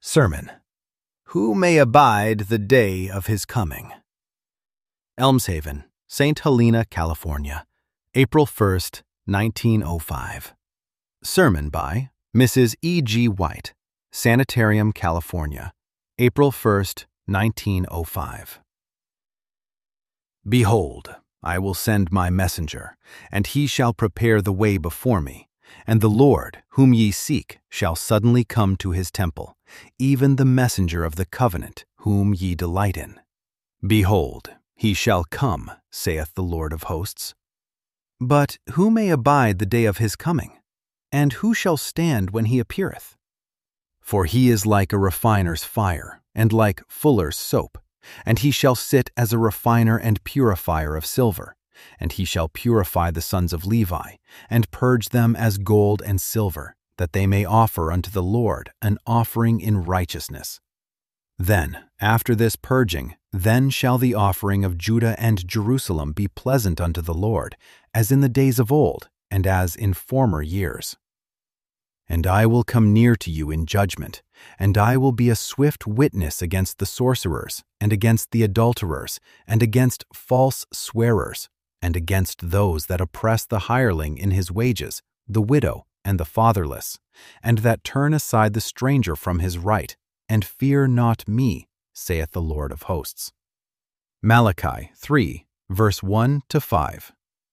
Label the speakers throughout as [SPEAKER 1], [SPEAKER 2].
[SPEAKER 1] Sermon. Who may abide the day of his coming? Elmshaven, St. Helena, California, April 1st, 1905. Sermon by Mrs. E. G. White, Sanitarium, California, April 1st, 1905. Behold, I will send my messenger, and he shall prepare the way before me. And the Lord, whom ye seek, shall suddenly come to his temple, even the messenger of the covenant, whom ye delight in. Behold, he shall come, saith the Lord of hosts. But who may abide the day of his coming? And who shall stand when he appeareth? For he is like a refiner's fire, and like fuller's soap, and he shall sit as a refiner and purifier of silver. And he shall purify the sons of Levi, and purge them as gold and silver, that they may offer unto the Lord an offering in righteousness. Then, after this purging, then shall the offering of Judah and Jerusalem be pleasant unto the Lord, as in the days of old, and as in former years. And I will come near to you in judgment, and I will be a swift witness against the sorcerers, and against the adulterers, and against false swearers, and against those that oppress the hireling in his wages, the widow, and the fatherless, and that turn aside the stranger from his right, and fear not me, saith the Lord of hosts. Malachi 3, verse 1-5.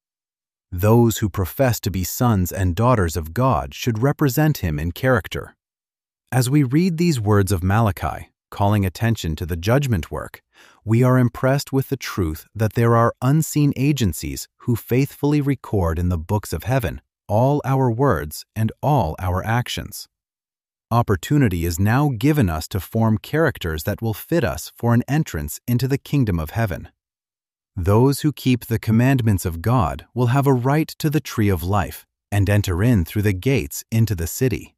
[SPEAKER 1] Those who profess to be sons and daughters of God should represent him in character. As we read these words of Malachi, calling attention to the judgment work, we are impressed with the truth that there are unseen agencies who faithfully record in the books of heaven all our words and all our actions. Opportunity is now given us to form characters that will fit us for an entrance into the kingdom of heaven. Those who keep the commandments of God will have a right to the tree of life and enter in through the gates into the city.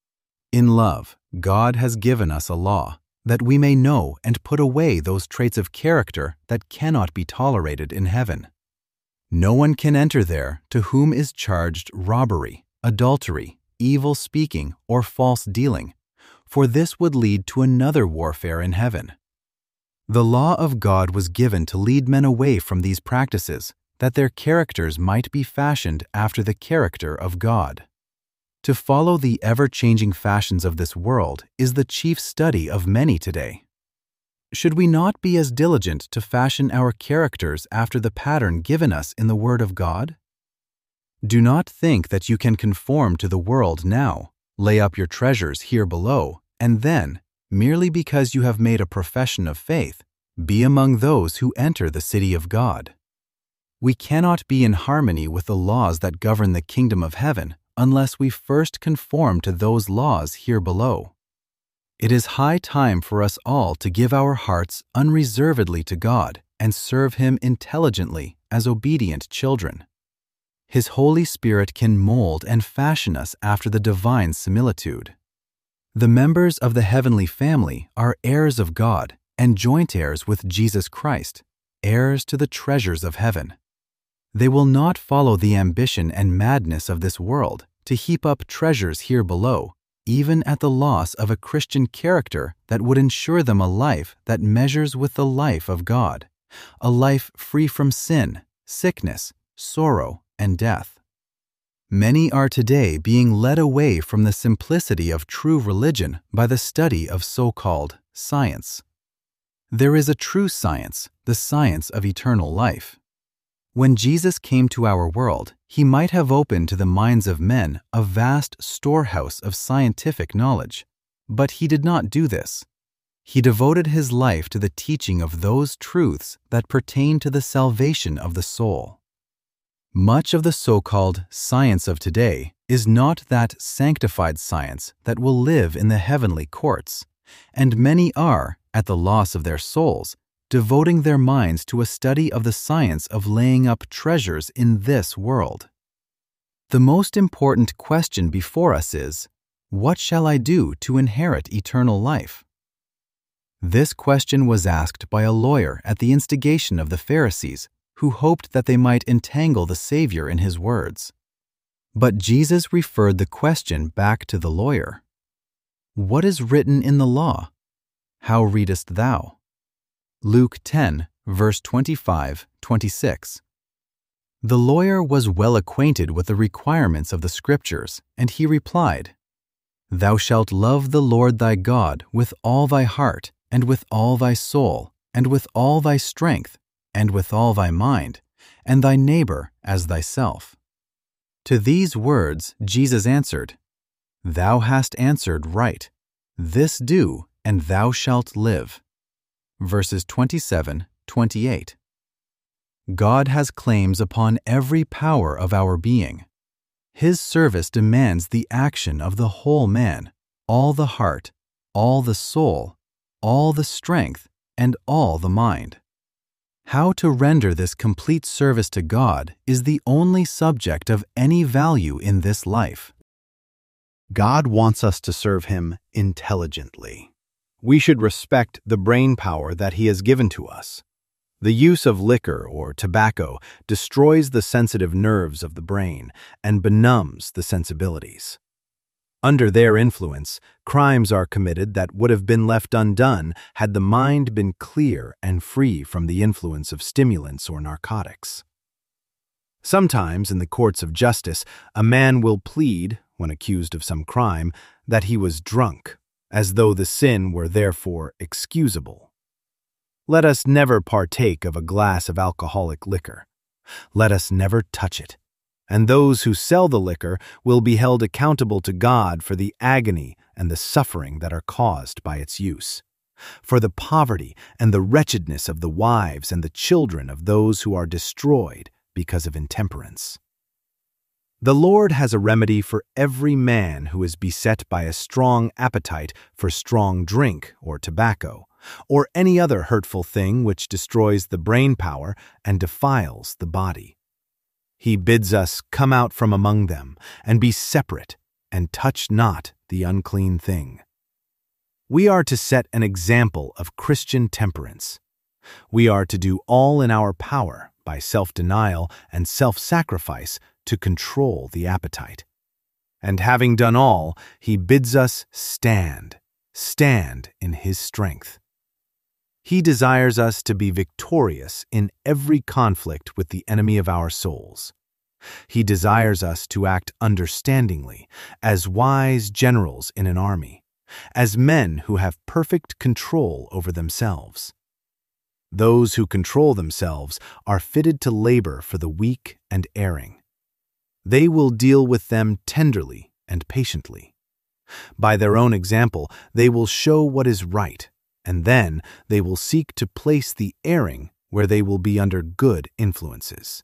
[SPEAKER 1] In love, God has given us a law, that we may know and put away those traits of character that cannot be tolerated in heaven. No one can enter there to whom is charged robbery, adultery, evil speaking, or false dealing, for this would lead to another warfare in heaven. The law of God was given to lead men away from these practices, that their characters might be fashioned after the character of God. To follow the ever-changing fashions of this world is the chief study of many today. Should we not be as diligent to fashion our characters after the pattern given us in the Word of God? Do not think that you can conform to the world now, lay up your treasures here below, and then, merely because you have made a profession of faith, be among those who enter the city of God. We cannot be in harmony with the laws that govern the kingdom of heaven unless we first conform to those laws here below. It is high time for us all to give our hearts unreservedly to God and serve Him intelligently as obedient children. His Holy Spirit can mold and fashion us after the divine similitude. The members of the heavenly family are heirs of God and joint heirs with Jesus Christ, heirs to the treasures of heaven. They will not follow the ambition and madness of this world to heap up treasures here below, even at the loss of a Christian character that would ensure them a life that measures with the life of God, a life free from sin, sickness, sorrow, and death. Many are today being led away from the simplicity of true religion by the study of so-called science. There is a true science, the science of eternal life. When Jesus came to our world, he might have opened to the minds of men a vast storehouse of scientific knowledge, but he did not do this. He devoted his life to the teaching of those truths that pertain to the salvation of the soul. Much of the so-called science of today is not that sanctified science that will live in the heavenly courts, and many are, at the loss of their souls, devoting their minds to a study of the science of laying up treasures in this world. The most important question before us is, what shall I do to inherit eternal life? This question was asked by a lawyer at the instigation of the Pharisees, who hoped that they might entangle the Savior in his words. But Jesus referred the question back to the lawyer. What is written in the law? How readest thou? Luke 10, verse 25-26. The lawyer was well acquainted with the requirements of the Scriptures, and he replied, Thou shalt love the Lord thy God with all thy heart, and with all thy soul, and with all thy strength, and with all thy mind, and thy neighbor as thyself. To these words Jesus answered, Thou hast answered right. This do, and thou shalt live. Verses 27-28. God has claims upon every power of our being. His service demands the action of the whole man, all the heart, all the soul, all the strength, and all the mind. How to render this complete service to God is the only subject of any value in this life.
[SPEAKER 2] God wants us to serve Him intelligently. We should respect the brain power that He has given to us. The use of liquor or tobacco destroys the sensitive nerves of the brain and benumbs the sensibilities. Under their influence, crimes are committed that would have been left undone had the mind been clear and free from the influence of stimulants or narcotics. Sometimes in the courts of justice, a man will plead, when accused of some crime, that he was drunk, as though the sin were therefore excusable. Let us never partake of a glass of alcoholic liquor. Let us never touch it. And those who sell the liquor will be held accountable to God for the agony and the suffering that are caused by its use, for the poverty and the wretchedness of the wives and the children of those who are destroyed because of intemperance. The Lord has a remedy for every man who is beset by a strong appetite for strong drink or tobacco, or any other hurtful thing which destroys the brain power and defiles the body. He bids us come out from among them and be separate and touch not the unclean thing. We are to set an example of Christian temperance. We are to do all in our power by self-denial and self-sacrifice to control the appetite. And having done all, He bids us stand in His strength. He desires us to be victorious in every conflict with the enemy of our souls. He desires us to act understandingly, as wise generals in an army, as men who have perfect control over themselves. Those who control themselves are fitted to labor for the weak and erring. They will deal with them tenderly and patiently. By their own example, they will show what is right, and then they will seek to place the erring where they will be under good influences.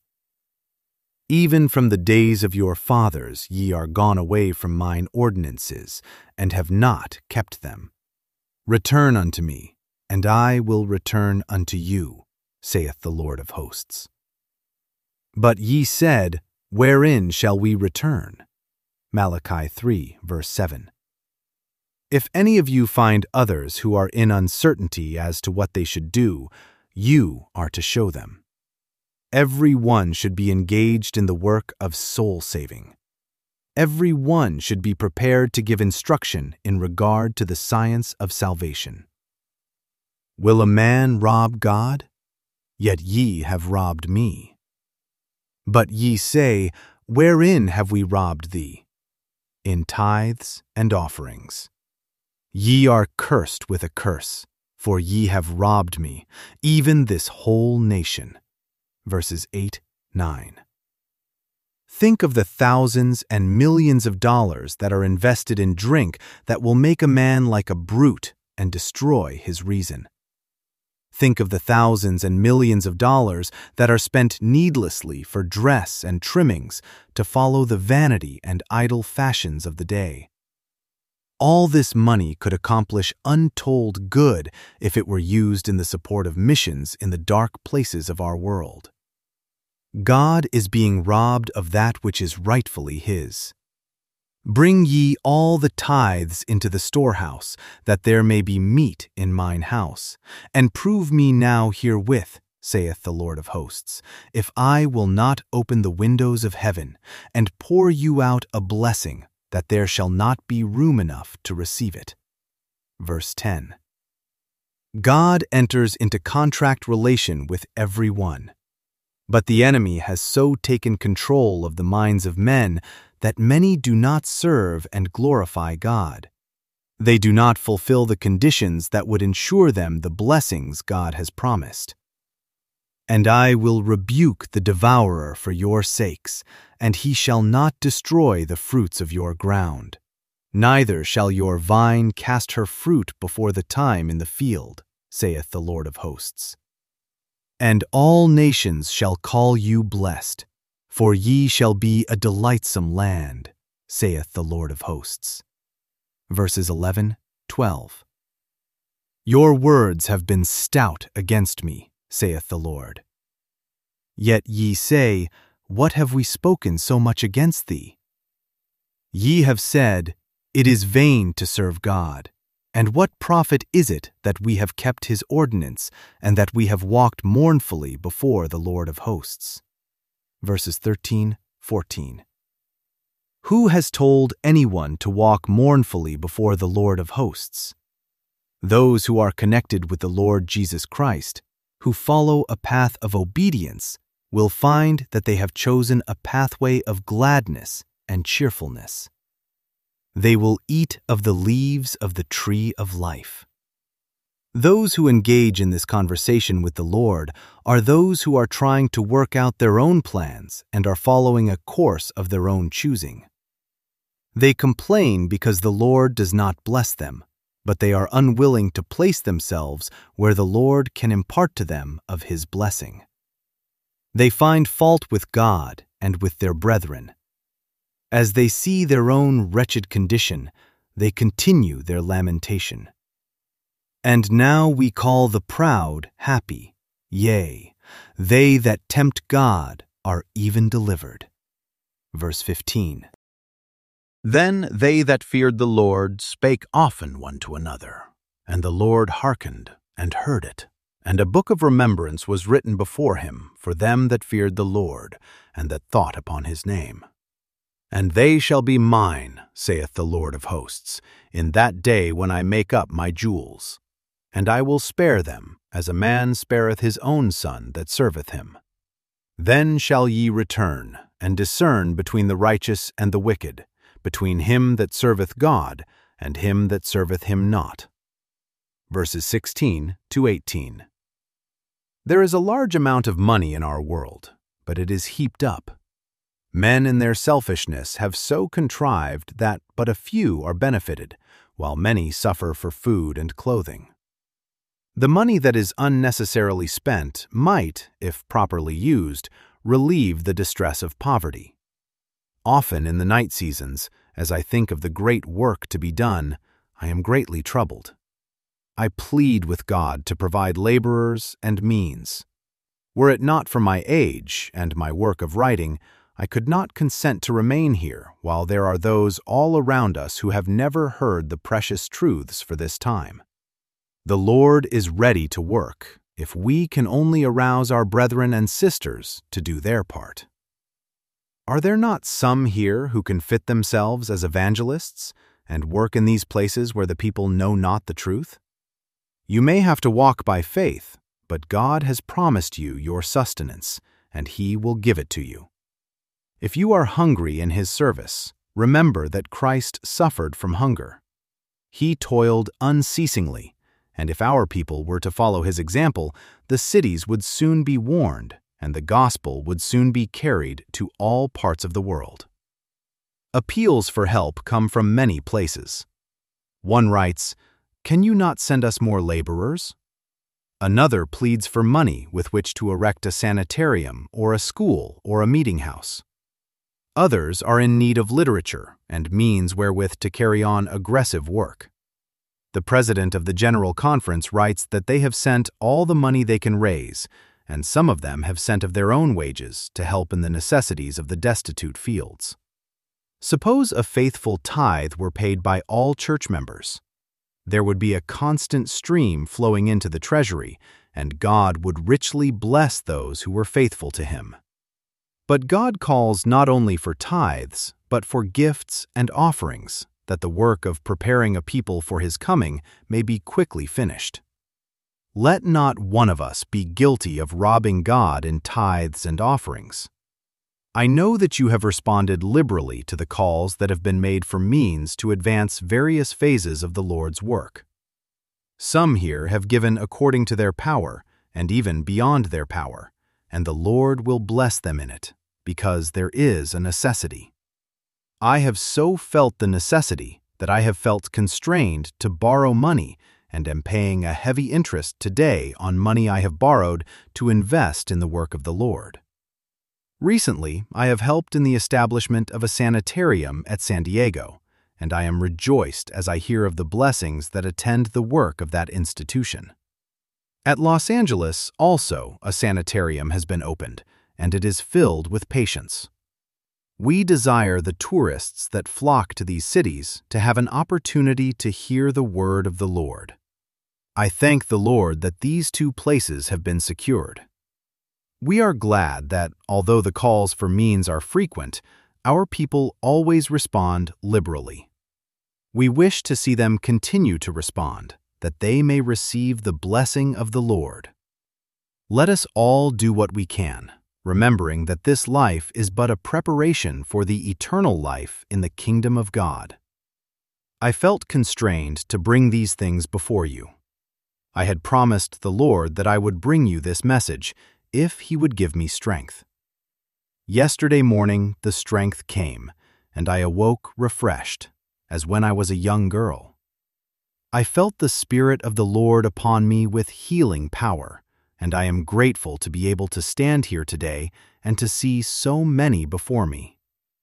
[SPEAKER 2] Even from the days of your fathers ye are gone away from mine ordinances, and have not kept them. Return unto me, and I will return unto you, saith the Lord of hosts. But ye said, Wherein shall we return? Malachi 3, verse 7. If any of you find others who are in uncertainty as to what they should do, you are to show them. Every one should be engaged in the work of soul-saving. Every one should be prepared to give instruction in regard to the science of salvation. Will a man rob God? Yet ye have robbed me. But ye say, Wherein have we robbed thee? In tithes and offerings. Ye are cursed with a curse, for ye have robbed me, even this whole nation. Verses 8-9. Think of the thousands and millions of dollars that are invested in drink that will make a man like a brute and destroy his reason. Think of the thousands and millions of dollars that are spent needlessly for dress and trimmings to follow the vanity and idle fashions of the day. All this money could accomplish untold good if it were used in the support of missions in the dark places of our world. God is being robbed of that which is rightfully His. Bring ye all the tithes into the storehouse, that there may be meat in mine house, and prove me now herewith, saith the Lord of hosts, if I will not open the windows of heaven, and pour you out a blessing, that there shall not be room enough to receive it. Verse 10. God enters into contract relation with everyone. But the enemy has so taken control of the minds of men that many do not serve and glorify God. They do not fulfill the conditions that would ensure them the blessings God has promised. And I will rebuke the devourer for your sakes, and he shall not destroy the fruits of your ground. Neither shall your vine cast her fruit before the time in the field, saith the Lord of hosts. And all nations shall call you blessed, for ye shall be a delightsome land, saith the Lord of hosts. Verses 11, 12. Your words have been stout against me, saith the Lord. Yet ye say, What have we spoken so much against thee? Ye have said, It is vain to serve God. And what profit is it that we have kept his ordinance, and that we have walked mournfully before the Lord of hosts? Verses 13, 14. Who has told anyone to walk mournfully before the Lord of hosts? Those who are connected with the Lord Jesus Christ, who follow a path of obedience, will find that they have chosen a pathway of gladness and cheerfulness. They will eat of the leaves of the tree of life. Those who engage in this conversation with the Lord are those who are trying to work out their own plans and are following a course of their own choosing. They complain because the Lord does not bless them, but they are unwilling to place themselves where the Lord can impart to them of his blessing. They find fault with God and with their brethren. As they see their own wretched condition, they continue their lamentation. And now we call the proud happy, yea, they that tempt God are even delivered. Verse 15.
[SPEAKER 1] Then they that feared the Lord spake often one to another, and the Lord hearkened and heard it. And a book of remembrance was written before him for them that feared the Lord, and that thought upon his name. And they shall be mine, saith the Lord of hosts, in that day when I make up my jewels. And I will spare them, as a man spareth his own son that serveth him. Then shall ye return, and discern between the righteous and the wicked, between him that serveth God, and him that serveth him not. Verses 16 to 18. There is a large amount of money in our world, but it is heaped up. Men in their selfishness have so contrived that but a few are benefited, while many suffer for food and clothing. The money that is unnecessarily spent might, if properly used, relieve the distress of poverty. Often in the night seasons, as I think of the great work to be done, I am greatly troubled. I plead with God to provide laborers and means. Were it not for my age and my work of writing, I could not consent to remain here while there are those all around us who have never heard the precious truths for this time. The Lord is ready to work, if we can only arouse our brethren and sisters to do their part. Are there not some here who can fit themselves as evangelists and work in these places where the people know not the truth? You may have to walk by faith, but God has promised you your sustenance, and he will give it to you. If you are hungry in his service, remember that Christ suffered from hunger. He toiled unceasingly, and if our people were to follow his example, the cities would soon be warned, and the gospel would soon be carried to all parts of the world. Appeals for help come from many places. One writes, "Can you not send us more laborers?" Another pleads for money with which to erect a sanitarium or a school or a meeting house. Others are in need of literature and means wherewith to carry on aggressive work. The president of the General Conference writes that they have sent all the money they can raise, and some of them have sent of their own wages to help in the necessities of the destitute fields. Suppose a faithful tithe were paid by all church members. There would be a constant stream flowing into the treasury, and God would richly bless those who were faithful to him. But God calls not only for tithes, but for gifts and offerings,
[SPEAKER 2] that the work of preparing a people for his coming may be quickly finished. Let not one of us be guilty of robbing God in tithes and offerings. I know that you have responded liberally to the calls that have been made for means to advance various phases of the Lord's work. Some here have given according to their power, and even beyond their power, and the Lord will bless them in it, because there is a necessity. I have so felt the necessity that I have felt constrained to borrow money and am paying a heavy interest today on money I have borrowed to invest in the work of the Lord. Recently, I have helped in the establishment of a sanitarium at San Diego, and I am rejoiced as I hear of the blessings that attend the work of that institution. At Los Angeles, also, a sanitarium has been opened, and it is filled with patients. We desire the tourists that flock to these cities to have an opportunity to hear the word of the Lord. I thank the Lord that these two places have been secured. We are glad that, although the calls for means are frequent, our people always respond liberally. We wish to see them continue to respond, that they may receive the blessing of the Lord. Let us all do what we can, remembering that this life is but a preparation for the eternal life in the kingdom of God. I felt constrained to bring these things before you. I had promised the Lord that I would bring you this message if He would give me strength. Yesterday morning the strength came, and I awoke refreshed, as when I was a young girl. I felt the Spirit of the Lord upon me with healing power, and I am grateful to be able to stand here today and to see so many before me.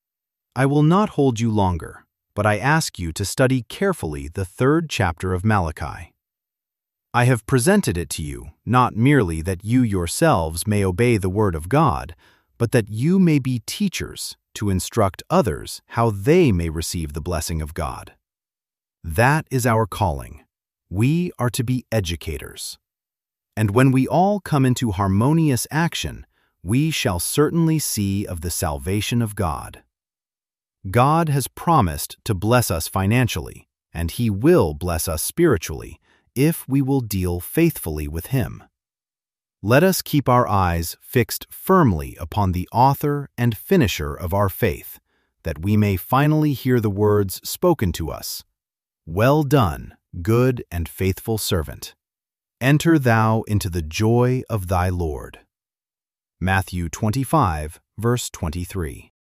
[SPEAKER 2] I will not hold you longer, but I ask you to study carefully the 3rd chapter of Malachi. I have presented it to you, not merely that you yourselves may obey the word of God, but that you may be teachers to instruct others how they may receive the blessing of God. That is our calling. We are to be educators. And when we all come into harmonious action, we shall certainly see of the salvation of God. God has promised to bless us financially, and He will bless us spiritually, if we will deal faithfully with Him. Let us keep our eyes fixed firmly upon the author and finisher of our faith, that we may finally hear the words spoken to us, "Well done, good and faithful servant. Enter thou into the joy of thy Lord." Matthew 25, verse 23.